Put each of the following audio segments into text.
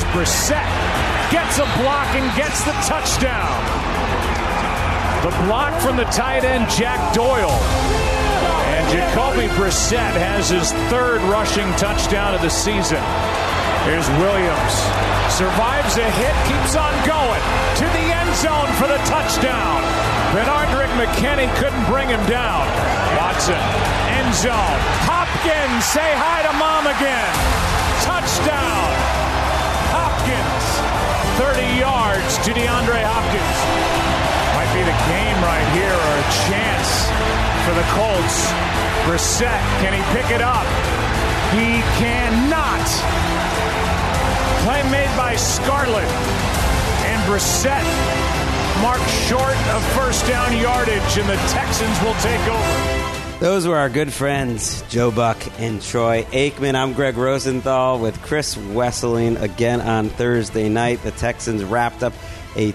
Brissett gets a block and gets the touchdown. The block from the tight end, Jack Doyle. And Jacoby Brissett has his third rushing touchdown of the season. Here's Williams. Survives a hit, keeps on going to the end zone for the touchdown. Benardrick McKinney couldn't bring him down. Watson, end zone. Hopkins, say hi to Mom again. Touchdown. Hopkins, 30 yards to DeAndre Hopkins. Might be the game right here, or a chance for the Colts. Brissett, can he pick it up? He cannot. Play made by Scarlett. And Brissett marked short of first down yardage, and the Texans will take over. Those were our good friends, Joe Buck and Troy Aikman. I'm Greg Rosenthal with Chris Wesseling again on Thursday night. The Texans wrapped up a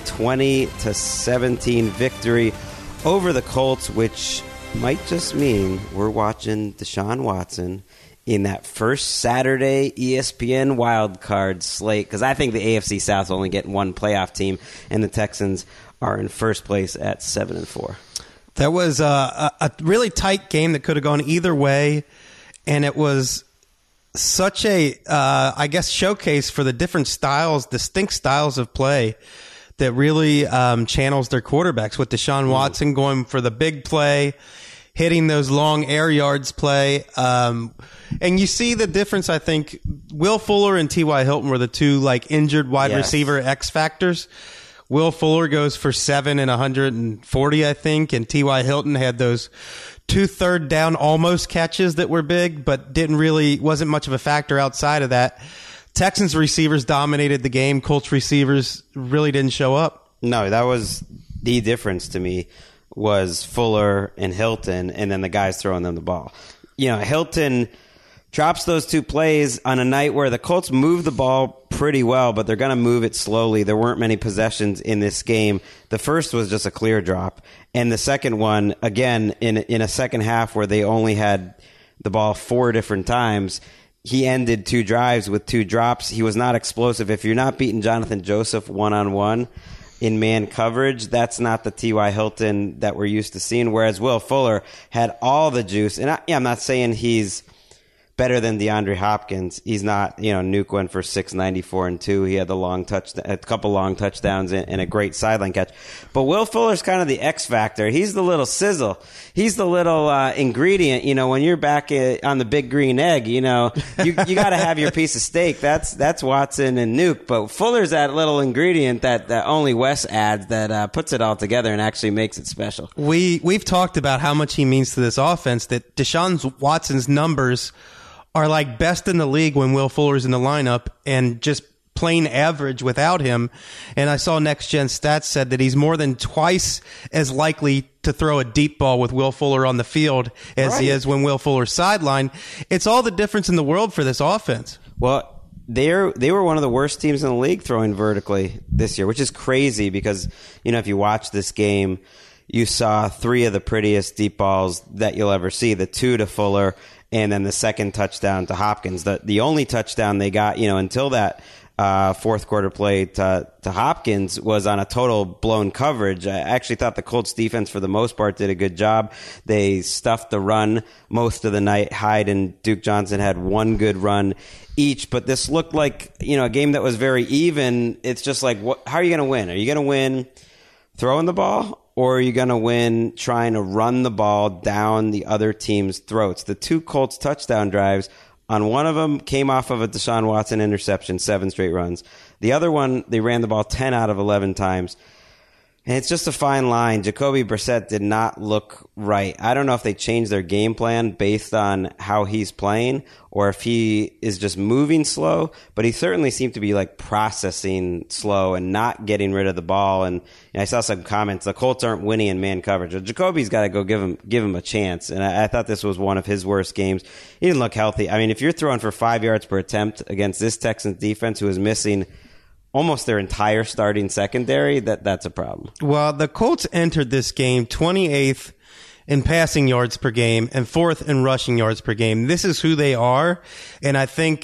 20-17 victory over the Colts, which might just mean we're watching Deshaun Watson in that first Saturday ESPN wildcard slate, because I think the AFC South only getting one playoff team, and the Texans are in first place at 7-4. That was a really tight game that could have gone either way, and it was such a, I guess, showcase for the different styles, distinct styles of play that really channels their quarterbacks, with Deshaun Watson going for the big play, hitting those long air yards play. And you see the difference, I think. Will Fuller and T.Y. Hilton were the two injured wide receiver X factors. Will Fuller goes for 7 and 140, I think, and T.Y. Hilton had those 2 third down almost catches that were big, but wasn't much of a factor outside of that. Texans receivers dominated the game. Colts receivers really didn't show up. No, that was the difference to me, was Fuller and Hilton, and then the guys throwing them the ball. Hilton drops those 2 plays on a night where the Colts move the ball pretty well, but they're going to move it slowly. There weren't many possessions in this game. The first was just a clear drop, and the second one, again, in a second half where they only had the ball 4 different times, he ended 2 drives with 2 drops. He was not explosive. If you're not beating Jonathan Joseph one-on-one in man coverage, that's not the T.Y. Hilton that we're used to seeing, whereas Will Fuller had all the juice. And I'm not saying he's better than DeAndre Hopkins. He's not, Nuke went for 694 and 2. He had a couple long touchdowns and a great sideline catch. But Will Fuller's kind of the X factor. He's the little sizzle. He's the little ingredient. When you're back on the big green egg, you got to have your piece of steak. That's Watson and Nuke. But Fuller's that little ingredient that only Wes adds that puts it all together and actually makes it special. We've talked about how much he means to this offense, that Deshaun Watson's numbers are best in the league when Will Fuller's in the lineup, and just plain average without him. And I saw Next Gen Stats said that he's more than twice as likely to throw a deep ball with Will Fuller on the field as he is when Will Fuller's sidelined. It's all the difference in the world for this offense. Well, they were one of the worst teams in the league throwing vertically this year, which is crazy because, if you watch this game, you saw 3 of the prettiest deep balls that you'll ever see, the 2 to Fuller, and then the second touchdown to Hopkins. The only touchdown they got, until that fourth quarter play to Hopkins was on a total blown coverage. I actually thought the Colts defense for the most part did a good job. They stuffed the run most of the night. Hyde and Duke Johnson had 1 good run each, but this looked like, a game that was very even. It's just how are you going to win? Are you going to win throwing the ball? Or are you going to win trying to run the ball down the other team's throats? The 2 Colts touchdown drives, on one of them came off of a Deshaun Watson interception, 7 straight runs. The other one, they ran the ball 10 out of 11 times. And it's just a fine line. Jacoby Brissett did not look right. I don't know if they changed their game plan based on how he's playing or if he is just moving slow, but he certainly seemed to be processing slow and not getting rid of the ball. And I saw some comments, the Colts aren't winning in man coverage. Jacoby's got to go give him a chance. And I thought this was one of his worst games. He didn't look healthy. I mean, if you're throwing for 5 yards per attempt against this Texans defense who is missing almost their entire starting secondary, that's a problem. Well, the Colts entered this game 28th in passing yards per game and 4th in rushing yards per game. This is who they are, and I think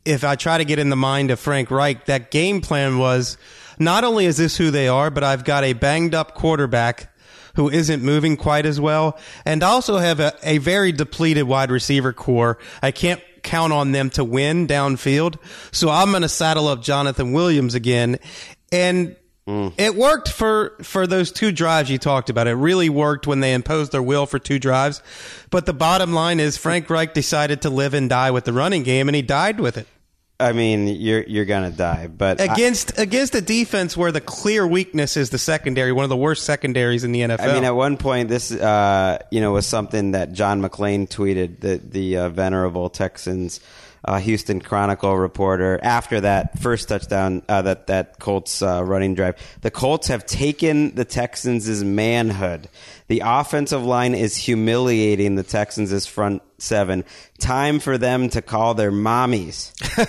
if I try to get in the mind of Frank Reich, that game plan was not only is this who they are, but I've got a banged up quarterback who isn't moving quite as well, and also have a very depleted wide receiver core. I can't count on them to win downfield, so I'm going to saddle up Jonathan Williams again. And it worked for those 2 drives you talked about. It really worked when they imposed their will for 2 drives. But the bottom line is Frank Reich decided to live and die with the running game, and he died with it. I mean, you're gonna die, but against a defense where the clear weakness is the secondary, one of the worst secondaries in the NFL. I mean, at one point, this was something that John McClain tweeted, the venerable Texans Houston Chronicle reporter, after that first touchdown, that Colts running drive. The Colts have taken the Texans' manhood. The offensive line is humiliating the Texans' front 7. Time for them to call their mommies.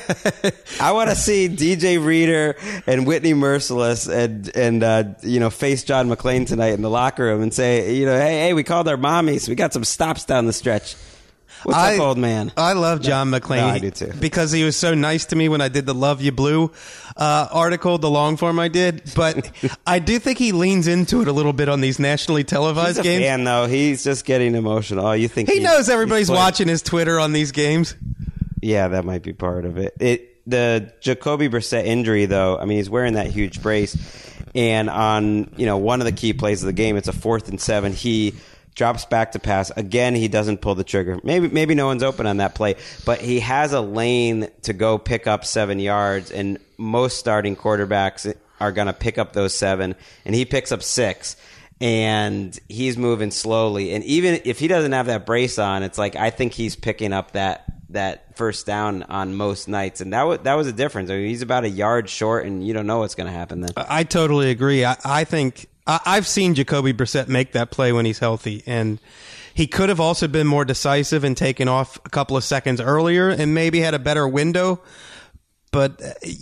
I want to see DJ Reader and Whitney Merciless and face John McClain tonight in the locker room and say, hey, we called our mommies. We got some stops down the stretch. What's up, old man? I love John McClain. No, I do too. Because he was so nice to me when I did the Love You Blue article, the long form I did. But I do think he leans into it a little bit on these nationally televised games. He's a fan, though. He's just getting emotional. Oh, you think he knows everybody's watching his Twitter on these games? Yeah, that might be part of it. The Jacoby Brissett injury, though, I mean, he's wearing that huge brace. And on one of the key plays of the game, it's a 4th and 7. He drops back to pass. Again, he doesn't pull the trigger. Maybe no one's open on that play, but he has a lane to go pick up 7 yards, and most starting quarterbacks are going to pick up those 7, and he picks up 6, and he's moving slowly. And even if he doesn't have that brace on, it's like I think he's picking up that first down on most nights, and that was a difference. I mean, he's about a yard short, and you don't know what's going to happen then. I totally agree. I think I've seen Jacoby Brissett make that play when he's healthy, and he could have also been more decisive and taken off a couple of seconds earlier and maybe had a better window. But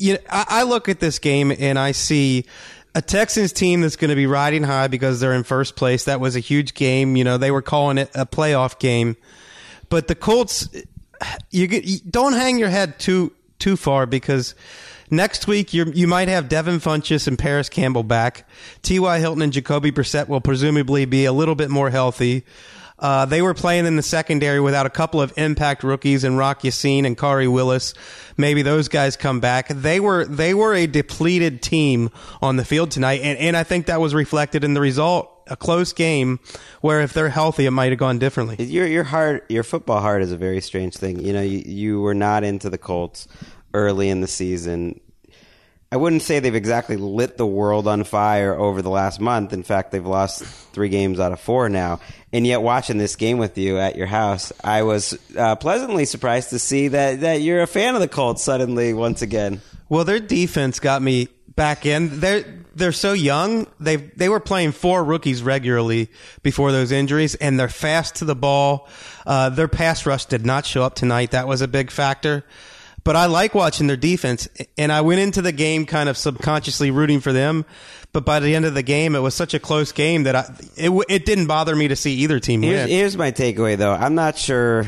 I look at this game and I see a Texans team that's going to be riding high because they're in first place. That was a huge game. They were calling it a playoff game. But the Colts, you don't hang your head too far, because next week, you might have Devin Funchess and Paris Campbell back. T.Y. Hilton and Jacoby Brissett will presumably be a little bit more healthy. They were playing in the secondary without a couple of impact rookies in Rock Yassin and Kari Willis. Maybe those guys come back. They were a depleted team on the field tonight, and I think that was reflected in the result. A close game where if they're healthy, it might have gone differently. Your football heart is a very strange thing. You were not into the Colts early in the season. I wouldn't say they've exactly lit the world on fire over the last month. In fact, they've lost 3 games out of 4 now. And yet, watching this game with you at your house, I was pleasantly surprised to see that you're a fan of the Colts suddenly once again. Well, their defense got me back in. They're so young. They were playing 4 rookies regularly before those injuries, and they're fast to the ball. Their pass rush did not show up tonight. That was a big factor. But I like watching their defense, and I went into the game kind of subconsciously rooting for them. But by the end of the game, it was such a close game that it didn't bother me to see either team win. Here's my takeaway, though. I'm not sure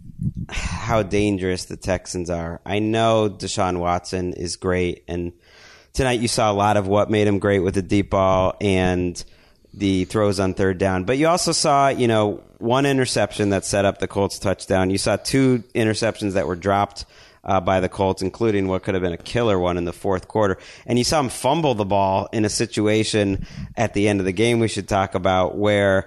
how dangerous the Texans are. I know Deshaun Watson is great, and tonight you saw a lot of what made him great with the deep ball and the throws on third down. But you also saw, 1 interception that set up the Colts touchdown. You saw 2 interceptions that were dropped by the Colts, including what could have been a killer one in the fourth quarter. And you saw him fumble the ball in a situation at the end of the game we should talk about, where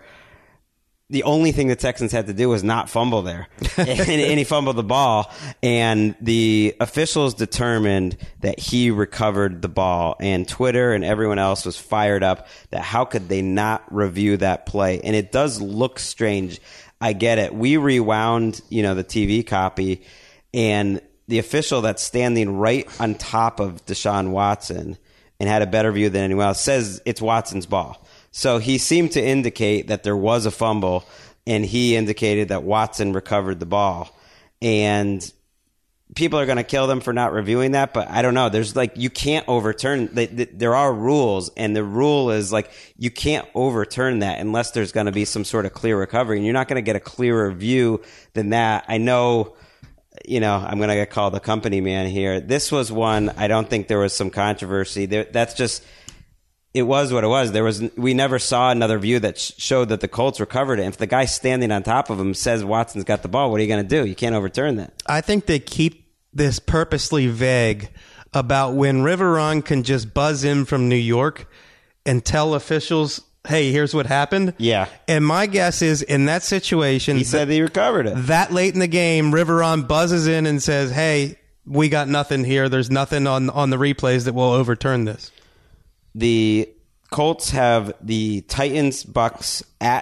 the only thing the Texans had to do was not fumble there. and he fumbled the ball, and the officials determined that he recovered the ball. And Twitter and everyone else was fired up that how could they not review that play? And it does look strange. I get it. We rewound, the TV copy, and the official that's standing right on top of Deshaun Watson and had a better view than anyone else says it's Watson's ball. So he seemed to indicate that there was a fumble, and he indicated that Watson recovered the ball. And people are going to kill them for not reviewing that, but I don't know. There's you can't overturn. There are rules, and the rule is you can't overturn that unless there's going to be some sort of clear recovery, and you're not going to get a clearer view than that. I know I'm going to get called the company man here. This was one, I don't think there was some controversy. That's just, it was what it was. We never saw another view that showed that the Colts recovered it. If the guy standing on top of him says Watson's got the ball, what are you going to do? You can't overturn that. I think they keep this purposely vague about when Riveron can just buzz in from New York and tell officials, hey, here's what happened. Yeah. And my guess is in that situation, he said he recovered it. That late in the game, Riveron buzzes in and says, hey, we got nothing here. There's nothing on the replays that will overturn this. The Colts have the Titans, Bucks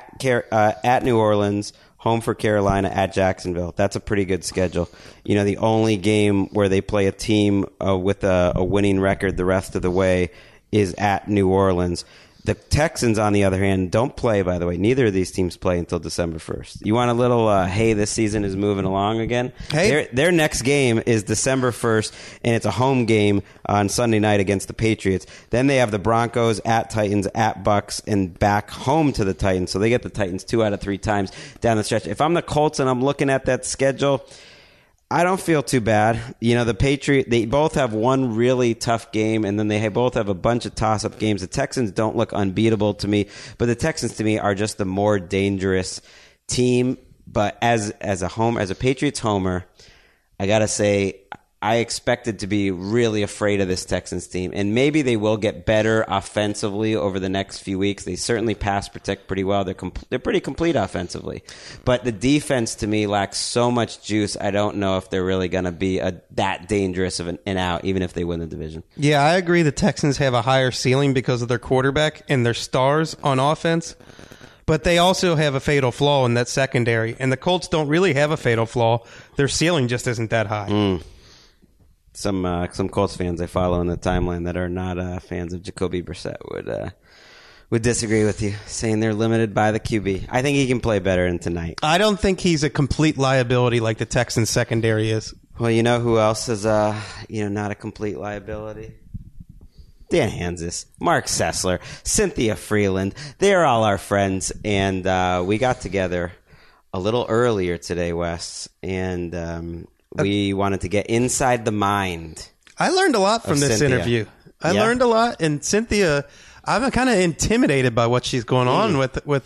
at New Orleans, home for Carolina, at Jacksonville. That's a pretty good schedule. The only game where they play a team with a winning record the rest of the way is at New Orleans. The Texans, on the other hand, don't play, by the way. Neither of these teams play until December 1st. You want a little, hey, this season is moving along again? Hey. Their next game is December 1st, and it's a home game on Sunday night against the Patriots. Then they have the Broncos, at Titans, at Bucks, and back home to the Titans. So they get the Titans 2 out of 3 times down the stretch. If I'm the Colts and I'm looking at that schedule, I don't feel too bad. The Patriots, they both have one really tough game, and then they both have a bunch of toss-up games. The Texans don't look unbeatable to me, but the Texans, to me, are just the more dangerous team. But as a Patriots homer, I got to say, I expected to be really afraid of this Texans team, and maybe they will get better offensively over the next few weeks. They certainly pass protect pretty well. They're pretty complete offensively, but the defense to me lacks so much juice. I don't know if they're really going to be that dangerous of an out, even if they win the division. Yeah, I agree. The Texans have a higher ceiling because of their quarterback and their stars on offense, but they also have a fatal flaw in that secondary, and the Colts don't really have a fatal flaw. Their ceiling just isn't that high. Some Colts fans I follow in the timeline that are not fans of Jacoby Brissett would disagree with you, saying they're limited by the QB. I think he can play better than tonight. I don't think he's a complete liability like the Texans secondary is. Well, you know who else is not a complete liability? Dan Hansis, Mark Sessler, Cynthia Freeland. They're all our friends, and we got together a little earlier today, Wes, and we wanted to get inside the mind. I learned a lot from this interview. I learned a lot, and Cynthia, I'm kind of intimidated by what she's going on with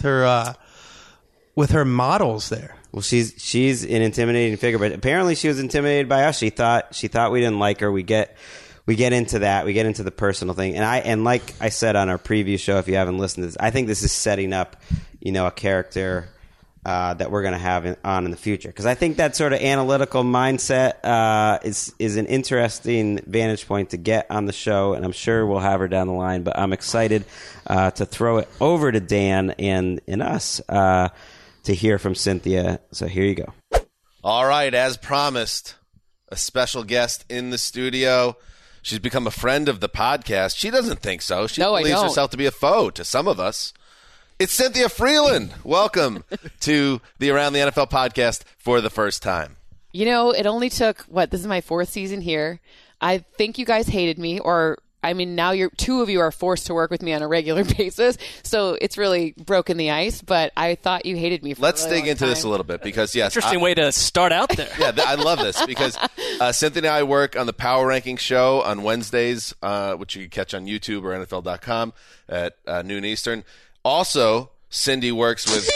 her models there. Well, she's an intimidating figure, but apparently she was intimidated by us. She thought we didn't like her. We get into that. We get into the personal thing, and like I said on our preview show, if you haven't listened to this, I think this is setting up, a character that we're going to have on in the future. Because I think that sort of analytical mindset is an interesting vantage point to get on the show, and I'm sure we'll have her down the line. But I'm excited to throw it over to Dan and us to hear from Cynthia. So here you go. All right, as promised, a special guest in the studio. She's become a friend of the podcast. She doesn't think so. She believes herself to be a foe to some of us. It's Cynthia Freeland. Welcome to the Around the NFL podcast for the first time. It only took, this is my 4th season here. I think you guys hated me, now two of you are forced to work with me on a regular basis, so it's really broken the ice, but I thought you hated me for Let's a really dig into long this a little bit because, yes. Interesting way to start out there. Yeah, I love this because Cynthia and I work on the Power Ranking show on Wednesdays, which you can catch on YouTube or NFL.com at noon Eastern. Also, Cindy works with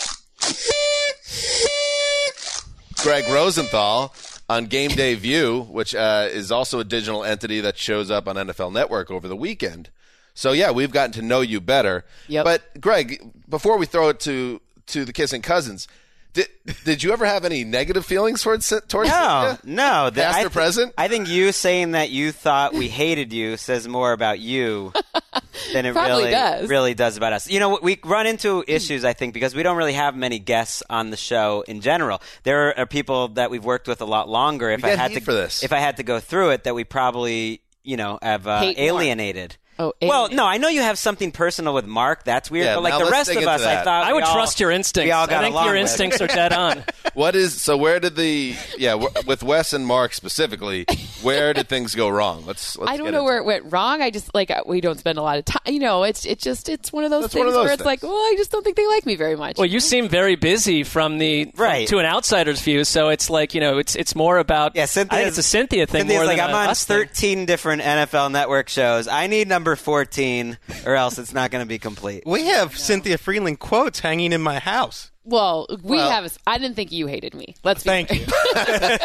Greg Rosenthal on Game Day View, which is also a digital entity that shows up on NFL Network over the weekend. So, yeah, we've gotten to know you better. Yep. But, Greg, before we throw it to the Kissing Cousins, did you ever have any negative feelings towards Cynthia? No. Past or present? I think you saying that you thought we hated you says more about you than it really does about us. We run into issues, I think, because we don't really have many guests on the show in general. There are people that we've worked with a lot longer. If I had to go through it, that we probably have alienated. Oh, well, no, I know you have something personal with Mark. That's weird. Yeah, but like now the let's rest dig of us, into I that. thought I would trust your instincts. I think your instincts are dead on. Where did with Wes and Mark specifically, where did things go wrong? Let's I don't know where it went wrong. I just we don't spend a lot of time. It's one of those things where it's like, well, I just don't think they like me very much. Well, you seem very busy from to an outsider's view, so it's like, it's more about I think it's a Cynthia thing more like, than I'm on us 13 different NFL Network shows. I need number 14 or else it's not going to be complete. We have Cynthia Freeland quotes hanging in my house. Well, have. I didn't think you hated me. Let's be Thank you. But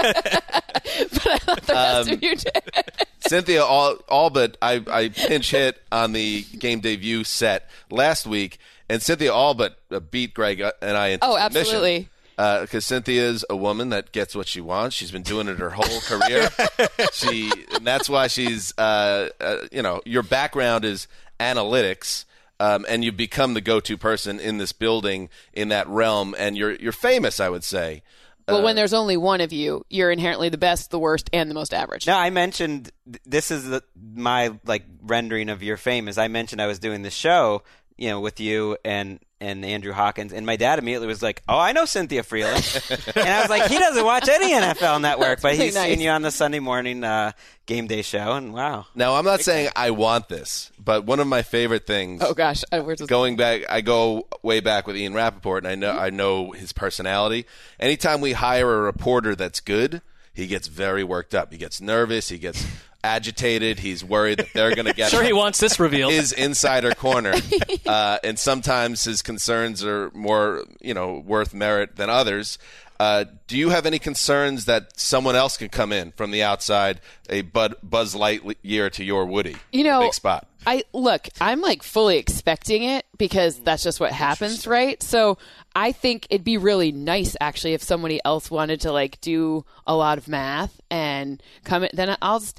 I thought the rest of you did. Cynthia, all but I pinch hit on the Game Day View set last week, and Cynthia all but beat Greg and I into submission. Absolutely. Because Cynthia's a woman that gets what she wants. She's been doing it her whole career. And that's why she's, your background is analytics, and you've become the go-to person in this building in that realm, and you're famous, I would say. Well, when there's only one of you, you're inherently the best, the worst, and the most average. No, I mentioned this is my rendering of your fame. Is I mentioned I was doing the show, with you and Andrew Hawkins, and my dad immediately was like, "Oh, I know Cynthia Freeland," and I was like, "He doesn't watch any NFL Network, but he's seen you on the Sunday morning Game Day show." And wow. Now, I'm not saying I want this, but one of my favorite things. Oh gosh, where's this going back? I go way back with Ian Rappaport, and I know his personality. Anytime we hire a reporter that's good, he gets very worked up. He gets nervous. He gets agitated. He's worried that they're going to get he wants this revealed. His insider corner. And sometimes his concerns are more, worth merit than others. Do you have any concerns that someone else can come in from the outside, a Buzz Lightyear to your Woody? Big spot. I'm fully expecting it because that's just what happens, right? So I think it'd be really nice actually if somebody else wanted to do a lot of math and come in. Then I'll just,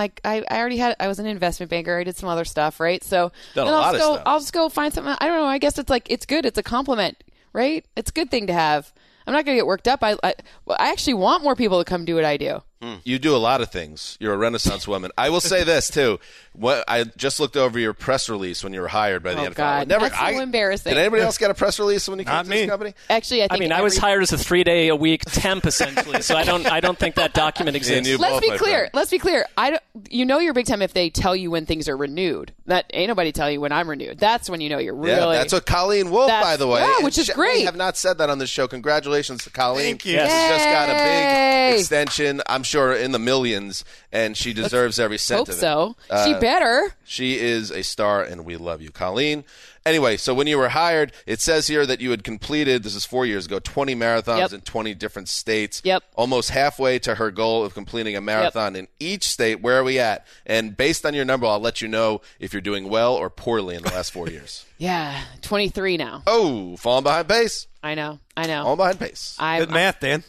I was an investment banker. I did some other stuff, right? So Done a lot of stuff. I'll just go find something. I don't know. I guess it's good. It's a compliment, right? It's a good thing to have. I'm not going to get worked up. I actually want more people to come do what I do. You do a lot of things. You're a Renaissance woman. I will say this, too. I just looked over your press release when you were hired by the NFL. God. That's so embarrassing. Did anybody else get a press release when you came to this company? Actually, I was hired as a 3-day-a-week temp, essentially, so I don't think that document exists. Let's be clear. You're big time if they tell you when things are renewed. That ain't nobody tell you when I'm renewed. That's when you know you're really. Yeah, that's what Colleen Wolfe, by the way. Yeah, which is great. We have not said that on this show. Congratulations to Colleen. Thank you. She's just got a big extension. I'm sure in the millions, and she deserves every cent Hope of it. so. She better. She is a star, and we love you, Colleen. Anyway, so when you were hired, it says here that you had completed, this is 4 years ago, 20 marathons in 20 different states. Yep. Almost halfway to her goal of completing a marathon in each state. Where are we at? And based on your number, I'll let you know if you're doing well or poorly in the last 4 years. Yeah, 23 now. Oh, falling behind pace. I know. Falling behind pace. Good math, Dan.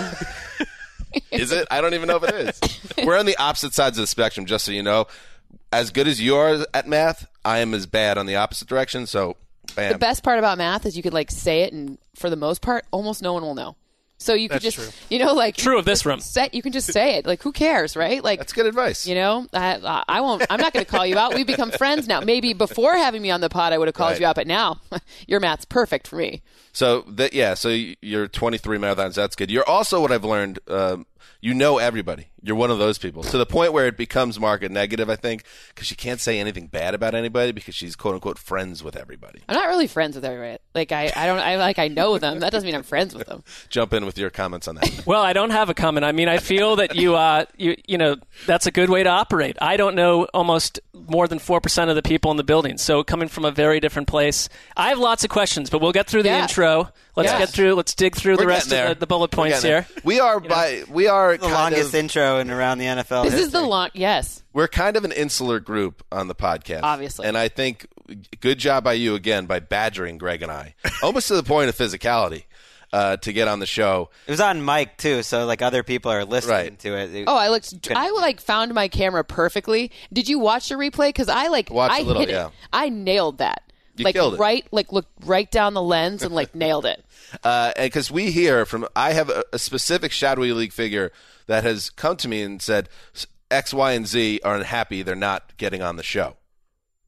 Is it? I don't even know if it is. We're on the opposite sides of the spectrum, just so you know. As good as you are at math, I am as bad on the opposite direction, so bam. The best part about math is you could say it, and for the most part, almost no one will know. So you could That's just, true. True of this room. You can just say it. Who cares, right? That's good advice. I won't. I'm not going to call you out. We've become friends now. Maybe before having me on the pod, I would have called you out, but now your math's perfect for me. So so you're 23 marathons. That's good. You're also, what I've learned, you know everybody. You're one of those people, to the point where it becomes market negative, I think, because she can't say anything bad about anybody because she's quote unquote friends with everybody. I'm not really friends with everybody. I know them. That doesn't mean I'm friends with them. Jump in with your comments on that. Well, I don't have a comment. I mean, I feel that you that's a good way to operate. I don't know almost more than 4% of the people in the building. So coming from a very different place, I have lots of questions, but we'll get through the intro. Let's dig through the rest of the bullet points here. We are the longest intro in around the NFL. This is the long. Yes. We're kind of an insular group on the podcast. Obviously. And I think good job by you, again, by badgering Greg and I, almost to the point of physicality, to get on the show. It was on mic, too, so other people are listening to it. Oh, I found my camera perfectly. Did you watch the replay? Because I hit it. I nailed that. You killed it. Looked right down the lens and nailed it. And because we hear from, I have a specific Shadowy League figure that has come to me and said X, Y, and Z are unhappy they're not getting on the show.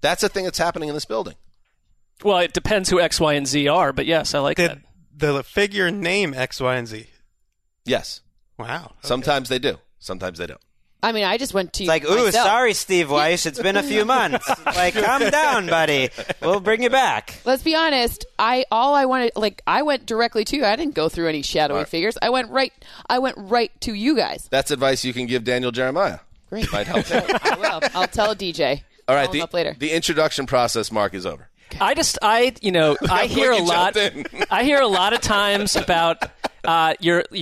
That's a thing that's happening in this building. Well, it depends who X, Y, and Z are, but yes, I like that. The figure name X, Y, and Z? Yes. Wow. Okay. Sometimes they do. Sometimes they don't. I mean, I just went to It's like, ooh, myself. sorry, Steve Weiss. It's been a few months. Like, calm down, buddy. We'll bring you back. Let's be honest. I went directly to you. I didn't go through any shadowy figures. I went right to you guys. That's advice you can give Daniel Jeremiah. Great. Might help. I will. I'll tell DJ. All right. Call him up later. The introduction process, Mark, is over. I hear a lot. I hear a lot of times about I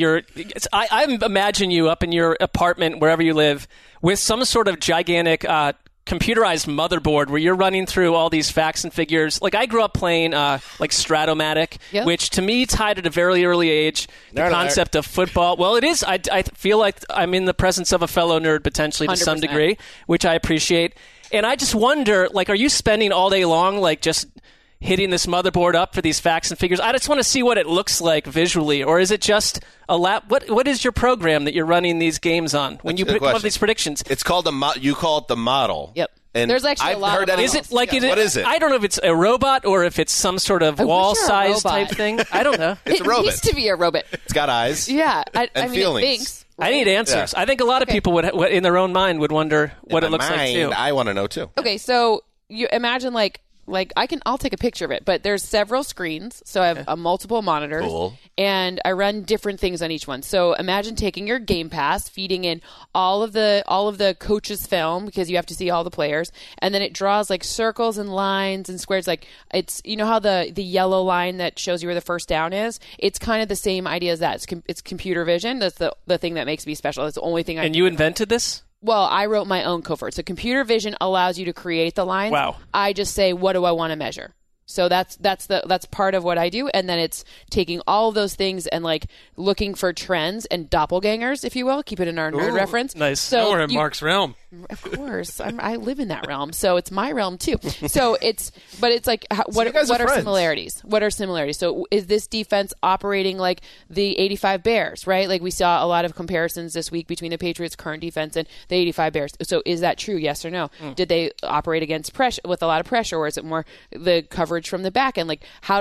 imagine you up in your apartment wherever you live with some sort of gigantic computerized motherboard where you're running through all these facts and figures. Like I grew up playing like Stratomatic, which to me tied at a very early age the concept of football. Well, it is. I feel like I'm in the presence of a fellow nerd potentially to 100%. Some degree, which I appreciate. And I just wonder, like, are you spending all day long, like, just hitting this motherboard up for these facts and figures? I just want to see what it looks like visually. Or is it just a What is your program that you're running these games on when you come up with these predictions? It's called you call it the model. Yep. And there's actually a lot of models. Is it like what is it? I don't know if it's a robot or if it's some sort of wall-sized type thing. I don't know. It's a robot. It used to be a robot. It's got eyes. Yeah. I mean, feelings. it thinks. I need answers. Yeah. I think a lot of people would, in their own mind, would wonder what it looks like too. I want to know too. Okay, so you imagine like I'll take a picture of it, but there's several screens, so I have multiple monitors, and I run different things on each one. So imagine taking your Game Pass, feeding in all of the coach's film because you have to see all the players, and then it draws like circles and lines and squares. Like it's how the yellow line that shows you where the first down is. It's kind of the same idea as that. It's computer vision. That's the thing that makes me special. That's the only thing. And you invented this? Well, I wrote my own code for it. So computer vision allows you to create the lines. Wow. I just say, what do I want to measure? So that's part of what I do, and then it's taking all of those things and like looking for trends and doppelgangers, if you will. Keep it in our nerd reference. Nice. So we're in Mark's realm. Of course, I live in that realm, so it's my realm too. So it's like what are similarities? What are similarities? So is this defense operating like the '85 Bears? Right, like we saw a lot of comparisons this week between the Patriots' current defense and the '85 Bears. So is that true? Yes or no? Did they operate against pressure with a lot of pressure, or is it more the coverage from the back end? Like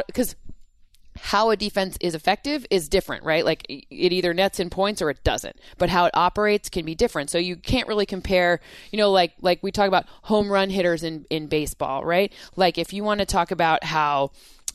how a defense is effective is different, right? Like it either nets in points or it doesn't. But how it operates can be different. So you can't really compare, like we talk about home run hitters in baseball, right? Like if you want to talk about how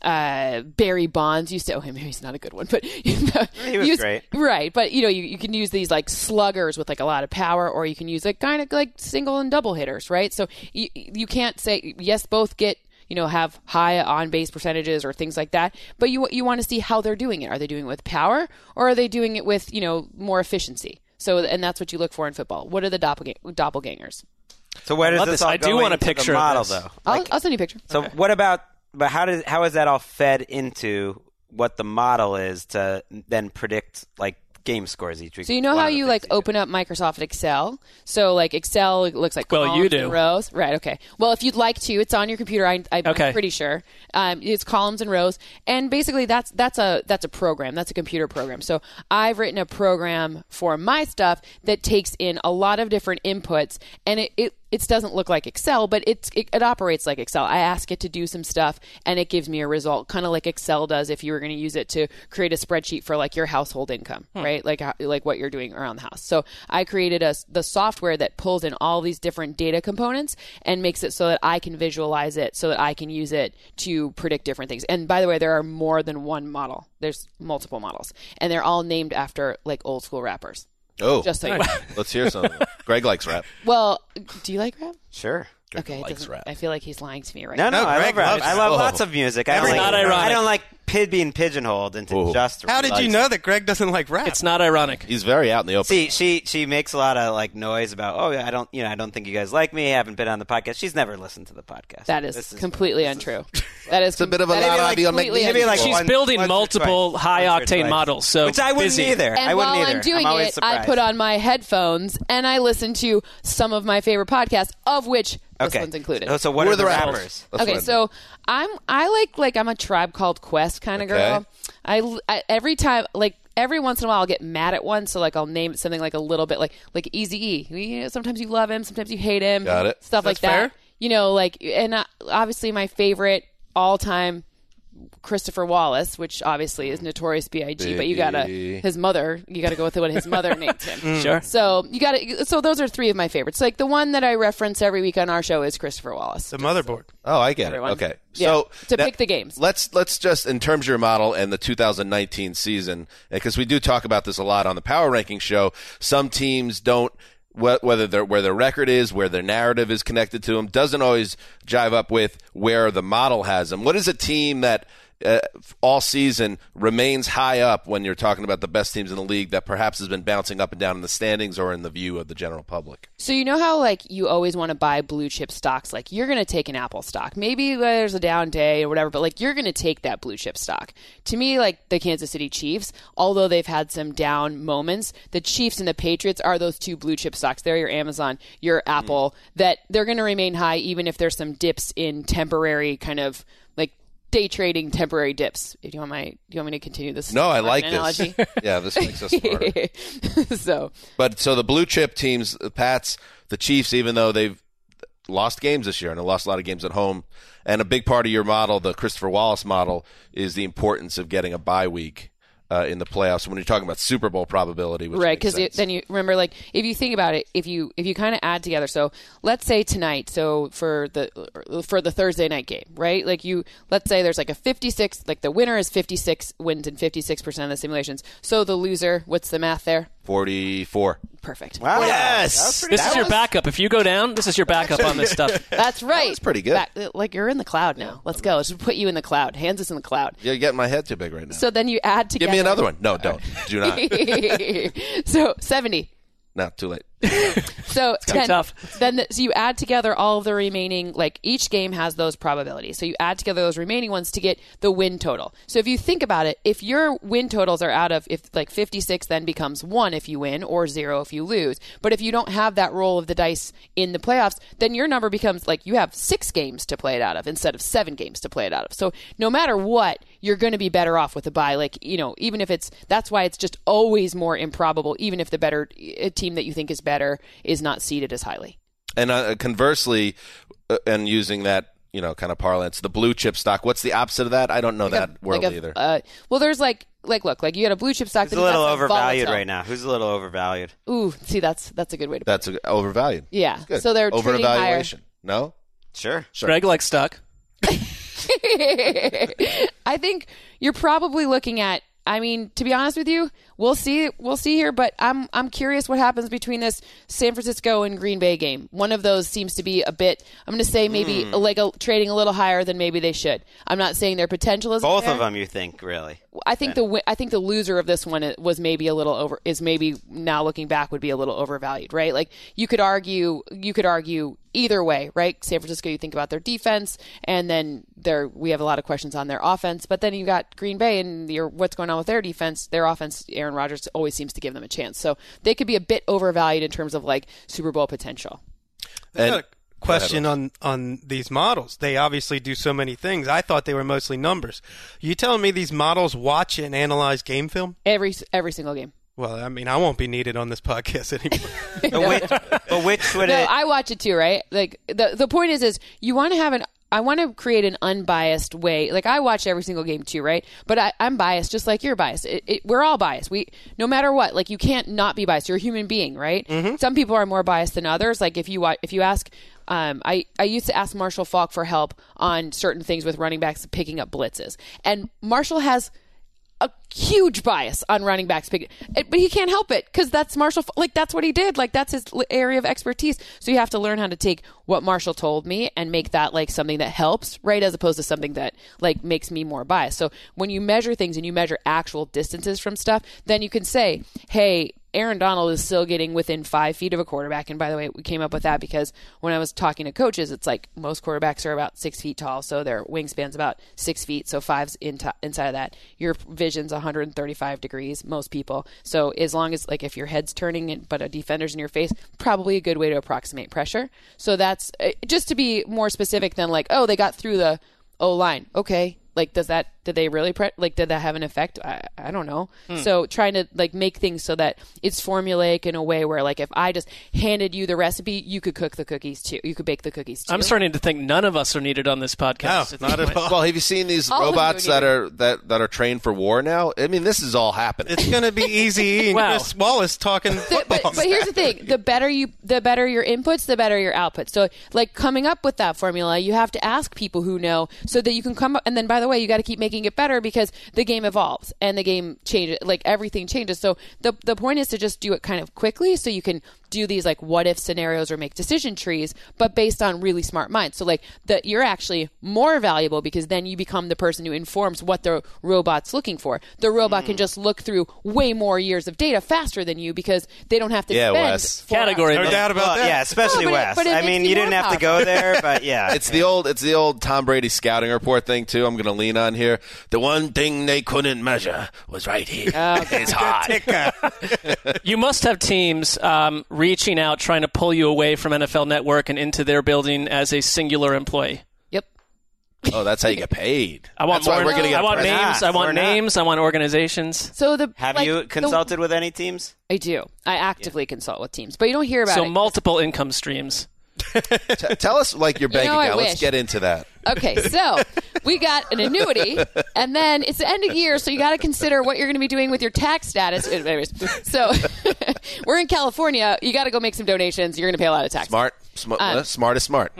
Barry Bonds used to, maybe he's not a good one, but he was great. Right. But you can use these like sluggers with like a lot of power, or you can use like kind of like single and double hitters, right? So you can't say, yes, both get, have high on-base percentages or things like that. But you want to see how they're doing it. Are they doing it with power, or are they doing it with, more efficiency? So, and that's what you look for in football. What are the doppelgangers? So where does this all I do want a picture the model, of this. though? I'll send you a picture. So what about, but how is that all fed into what the model is to then predict, like, game scores each week? So how you like open up Microsoft Excel? So like Excel looks like columns you do. and rows. Right, okay. Well, if you'd like to, it's on your computer. I'm pretty sure. It's columns and rows. And basically that's a program. That's a computer program. So I've written a program for my stuff that takes in a lot of different inputs, and it doesn't look like Excel, but it operates like Excel. I ask it to do some stuff, and it gives me a result, kind of like Excel does if you were going to use it to create a spreadsheet for like your household income, right? Like what you're doing around the house. So I created the software that pulls in all these different data components and makes it so that I can visualize it, so that I can use it to predict different things. And by the way, there are more than one model. There's multiple models, and they're all named after like old school rappers. Oh, just so you know. Let's hear something. Greg likes rap. Well, do you like rap? Sure. Okay, rap. I feel like he's lying to me right now. now. No, I love rap. I love lots of music. Not ironic. I don't like being pigeonholed into just rap. How did you know that Greg doesn't like rap? It's not ironic. He's very out in the open. See, she makes a lot of like noise about, I don't think you guys like me. I haven't been on the podcast. She's never listened to the podcast. That is completely untrue. That is a bit of a lot of completely untrue. She's building multiple high-octane models, so which I wouldn't either. And while I'm doing it, I put on my headphones and I listen to some of my favorite podcasts, of which this one's included. So what are the rappers? Okay, so I'm a Tribe Called Quest kind of girl. I every time, like every once in a while, I'll get mad at one. So like I'll name it something like a little bit like Eazy-E. Sometimes you love him, sometimes you hate him. Got it. Stuff like that. Fair? and obviously my favorite all-time Christopher Wallace, which obviously is Notorious B.I.G., but you gotta go with what his mother named him. Sure. So so those are three of my favorites. Like the one that I reference every week on our show is Christopher Wallace. The motherboard. Oh, I get Everyone. it. Okay. Yeah, So pick the games. Let's just, in terms of your model and the 2019 season, because we do talk about this a lot on the Power Ranking show, some teams don't, whether where their record is, where their narrative is connected to them, doesn't always jive up with where the model has them. What is a team that all season remains high up when you're talking about the best teams in the league that perhaps has been bouncing up and down in the standings or in the view of the general public? So you know how you always want to buy blue chip stocks, like you're going to take an Apple stock. Maybe there's a down day or whatever, but you're going to take that blue chip stock. To me, the Kansas City Chiefs, although they've had some down moments, the Chiefs and the Patriots are those two blue chip stocks. They're your Amazon, your Apple, that they're going to remain high even if there's some dips in temporary kind of day trading, temporary dips. Do you want me to continue this? No, I like analogy? this. Yeah, this makes us smarter. So the blue chip teams, the Pats, the Chiefs, even though they've lost games this year and they lost a lot of games at home, and a big part of your model, the Christopher Wallace model, is the importance of getting a bye week in the playoffs when you're talking about Super Bowl probability. Right, because then you remember, if you think about it, if you kind of add together, so let's say tonight, so for the Thursday night game, right? Let's say there's a 56, the winner is 56 wins in 56% of the simulations. So the loser, what's the math there? 44. Perfect. Wow. Yes. This is your backup. If you go down, this is your backup on this stuff. That's right. That was pretty good. You're in the cloud now. Let's go. Let's put you in the cloud. Hands us in the cloud. You're getting my head too big right now. So then you add together. Give me another one. No, don't. Do not. So 70. No, too late. So tough. So you add together all of the remaining, each game has those probabilities. So you add together those remaining ones to get the win total. So if you think about it, if your win totals are out of, 56 then becomes 1 if you win or 0 if you lose. But if you don't have that roll of the dice in the playoffs, then your number becomes you have 6 games to play it out of instead of 7 games to play it out of. So no matter what, you're going to be better off with a bye. Even if that's why it's just always more improbable, even if the better team that you think is better is not seeded as highly. And conversely, and using that, kind of parlance, the blue chip stock, what's the opposite of that? I don't know that world either. Well, there's look, you got a blue chip stock. Who's a little overvalued right now? Who's a little overvalued? Ooh, see, that's a good way to put it. Overvalued. Yeah. Good. So they're trading higher. No? Sure. Greg likes stock. I think you're probably looking at, to be honest with you, we'll see here, but I'm curious what happens between this San Francisco and Green Bay game. One of those seems to be a bit, I'm going to say maybe trading a little higher than maybe they should. I'm not saying their potential is both there. of them, you think, really? I think the loser of this one was maybe a little over, is maybe now looking back would be a little overvalued, right? You could argue either way, right? San Francisco, you think about their defense, and then we have a lot of questions on their offense, but then you got Green Bay and what's going on with their defense. Their offense, Aaron Rodgers always seems to give them a chance. So they could be a bit overvalued in terms of Super Bowl potential. I got a question on these models. They obviously do so many things. I thought they were mostly numbers. You telling me these models watch and analyze game film? Every single game. Well, I won't be needed on this podcast anymore. But which would it? I watch it too, right? The point is you want to have I want to create an unbiased way. I watch every single game too, right? But I'm biased, just like you're biased. We're all biased. No matter what, you can't not be biased. You're a human being, right? Mm-hmm. Some people are more biased than others. If you ask, I used to ask Marshall Faulk for help on certain things with running backs picking up blitzes, and Marshall has a huge bias on running backs, but he can't help it because that's Marshall. That's what he did. That's his area of expertise. So you have to learn how to take what Marshall told me and make that something that helps, right, as opposed to something that makes me more biased. So when you measure things and you measure actual distances from stuff, then you can say, hey, Aaron Donald is still getting within 5 feet of a quarterback. And by the way, we came up with that because when I was talking to coaches, it's most quarterbacks are about 6 feet tall, so their wingspan's about 6 feet, so 5's inside of that. Your vision's 135 degrees, most people. So as long as if your head's turning but a defender's in your face, probably a good way to approximate pressure. So that's just to be more specific than they got through the O-line. Okay. Does that did they really did that have an effect? I don't know. So trying to like make things so that it's formulaic in a way where like if I just handed you the recipe, you could cook the cookies too. You could bake the cookies too. I'm starting to think none of us are needed on this podcast. No, not at all. Well, have you seen these robots that are trained for war now? I mean, this is all happening. It's going to be easy. Wow. Chris Wallace talking football. But here's the thing: the better your inputs, the better your output. So, like coming up with that formula, you have to ask people who know, so that you can come up. And then, by the way, you got to keep making it better because the game evolves and the game changes. Like everything changes. So the point is to just do it kind of quickly, so you can do these like what if scenarios or make decision trees, but based on really smart minds. So like you're actually more valuable because then you become the person who informs what the robot's looking for. The robot can just look through way more years of data faster than you because they don't have to spend Wes. Category. No doubt about that. Yeah, especially Wes. but it I makes mean, you you didn't more have to go there, but yeah. It's the old Tom Brady scouting report thing too. I'm going to lean on here. The one thing they couldn't measure was right here. It's hot. You must have teams reaching out, trying to pull you away from NFL Network and into their building as a singular employee. Yep. Oh, that's how you get paid. I want that's why more. we're going to get I want president. names. I want names. I want organizations. So Have you consulted with any teams? I do. I actively consult with teams, but you don't hear about So it. multiple income streams. Tell us like your bank I account. Let's wish. get into that. Okay, so we got an annuity, and then it's the end of year, so you got to consider what you're going to be doing with your tax status. Anyways, so we're in California. You got to go make some donations. You're going to pay a lot of tax. Smart is smart.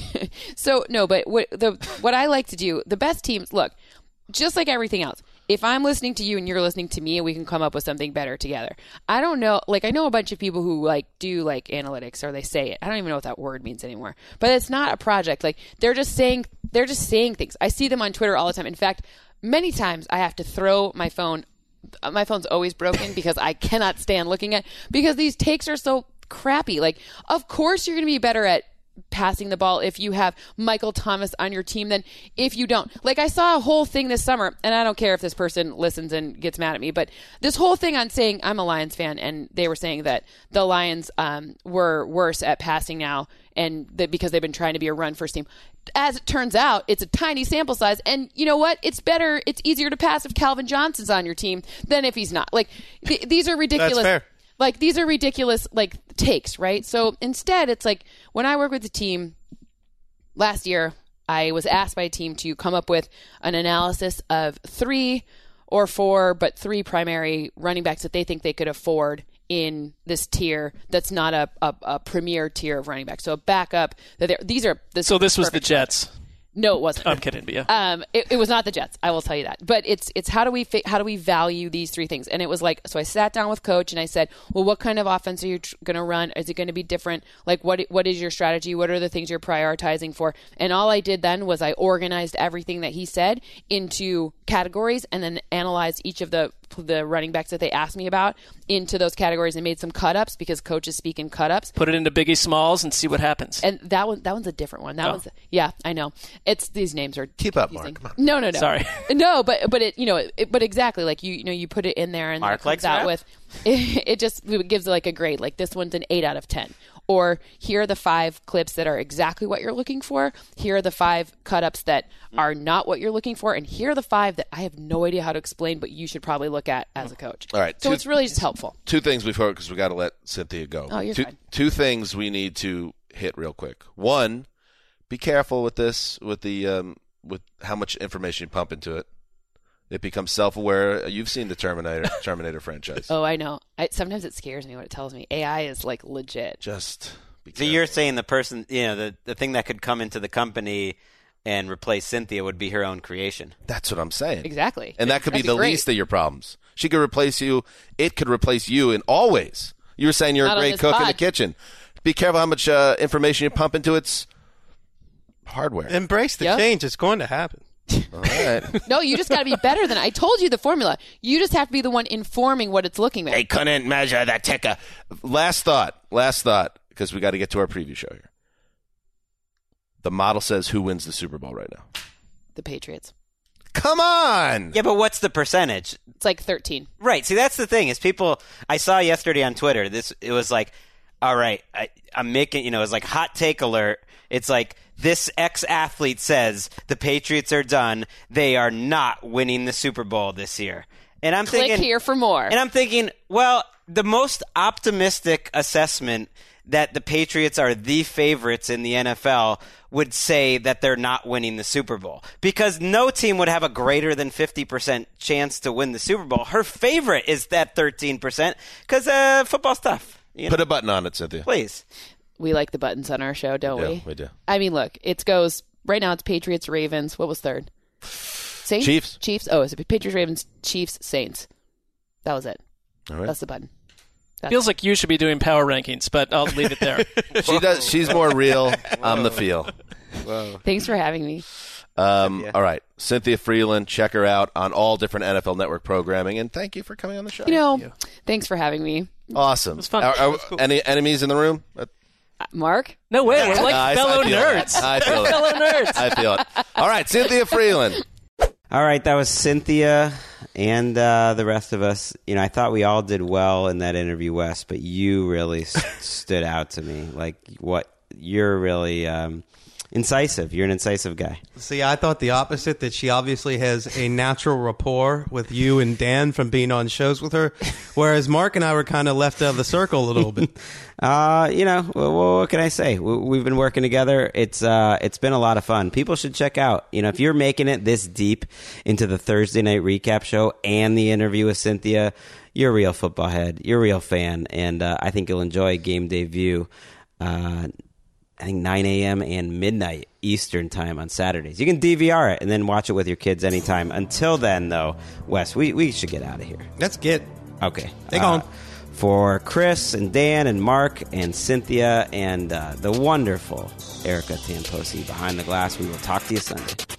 So no, but what I like to do, the best teams, look, just like everything else. If I'm listening to you and you're listening to me and we can come up with something better together. I don't know, like I know a bunch of people who like do like analytics or they say it. I don't even know what that word means anymore. But it's not a project. Like they're just saying things. I see them on Twitter all the time. In fact, many times I have to throw my phone. My phone's always broken because I cannot stand looking at because these takes are so crappy. Like, of course you're going to be better at passing the ball if you have Michael Thomas on your team than if you don't. Like I saw a whole thing this summer, and I don't care if this person listens and gets mad at me, but this whole thing on saying I'm a Lions fan, and they were saying that the Lions were worse at passing now, and that because they've been trying to be a run first team. As it turns out, it's a tiny sample size, and you know what? It's easier to pass if Calvin Johnson's on your team than if he's not. Like these are ridiculous. That's fair. Like, these are ridiculous, like, takes, right? So instead, it's like when I work with the team last year, I was asked by a team to come up with an analysis of 3 or 4, but 3 primary running backs that they think they could afford in this tier that's not a premier tier of running backs. So a backup. So this was the Jets. No, it wasn't. I'm kidding, but yeah. It was not the Jets. I will tell you that. But it's how do we value these 3 things? And it was like, so I sat down with coach and I said, well, what kind of offense are you going to run? Is it going to be different? Like, what is your strategy? What are the things you're prioritizing for? And all I did then was I organized everything that he said into categories and then analyzed each of the running backs that they asked me about into those categories and made some cut-ups because coaches speak in cut-ups. Put it into Biggie Smalls and see what happens. And that one's a different one. Yeah, I know. It's these names are keep up, confusing. Mark. No. Sorry. No, but it but exactly like you put it in there and Mark it comes out with it just gives like a grade. Like this one's an 8 out of 10. Or here are the 5 clips that are exactly what you're looking for. Here are the 5 cut-ups that are not what you're looking for. And here are the 5 that I have no idea how to explain, but you should probably look at as a coach. All right. So it's really just helpful. 2 things before, because we got to let Cynthia go. Oh, you're fine. 2 things we need to hit real quick. 1, be careful with this, with the with how much information you pump into it. It becomes self-aware. You've seen the Terminator franchise. Oh, I know. Sometimes it scares me when it tells me AI is like legit. Just be So careful. you're saying the person, the thing that could come into the company and replace Cynthia would be her own creation. That's what I'm saying. Exactly. And that could be That'd the great. least of your problems. She could replace you. It could replace you in all ways. You were saying you're Not a on great this cook in the pod. kitchen. Be careful how much information you pump into its hardware. Embrace the Yep. change. It's going to happen. All right. No, you just got to be better than I told you the formula. You just have to be the one informing what it's looking at. They couldn't measure the ticker. Last thought, because we got to get to our preview show here. The model says who wins the Super Bowl right now. The Patriots. Come on. Yeah, but what's the percentage? It's like 13. Right. See, that's the thing is people. I saw yesterday on Twitter. It was like all right, I'm making, it's like hot take alert. It's like this ex-athlete says the Patriots are done. They are not winning the Super Bowl this year. And I'm Click here for more. And I'm thinking, well, the most optimistic assessment that the Patriots are the favorites in the NFL would say that they're not winning the Super Bowl, because no team would have a greater than 50% chance to win the Super Bowl. Her favorite is that 13% because football's tough. Put a button on it, Cynthia. Please. We like the buttons on our show, don't we? We do. I mean, look, it goes right now. It's Patriots, Ravens. What was third? Saints? Chiefs. Oh, it's Patriots, Ravens, Chiefs, Saints. That was it. All right. That's the button. Feels like you should be doing power rankings, but I'll leave it there. She does. She's more real. I'm the feel. Whoa. Thanks for having me. All right. Cynthia Frelund, check her out on all different NFL Network programming, and thank you for coming on the show. Thanks for having me. Awesome. It was fun. Are any enemies in the room? Mark? No way. We're like fellow nerds. I feel it. Fellow nerds. I feel it. All right. Cynthia Frelund. All right, that was Cynthia and the rest of us. I thought we all did well in that interview, Wes, but you really stood out to me. Like, you're really incisive. You're an incisive guy. See, I thought the opposite, that she obviously has a natural rapport with you and Dan from being on shows with her, whereas Mark and I were kind of left out of the circle a little bit. What can I say? We've been working together. It's been a lot of fun. People should check out, if you're making it this deep into the Thursday night recap show and the interview with Cynthia, you're a real football head. You're a real fan. And I think you'll enjoy Game Day View. I think 9 a.m. and midnight Eastern time on Saturdays. You can DVR it and then watch it with your kids anytime. Until then, though, Wes, we should get out of here. Let's get. Okay. Take on. For Chris and Dan and Mark and Cynthia and the wonderful Erica Tamposi behind the glass, we will talk to you Sunday.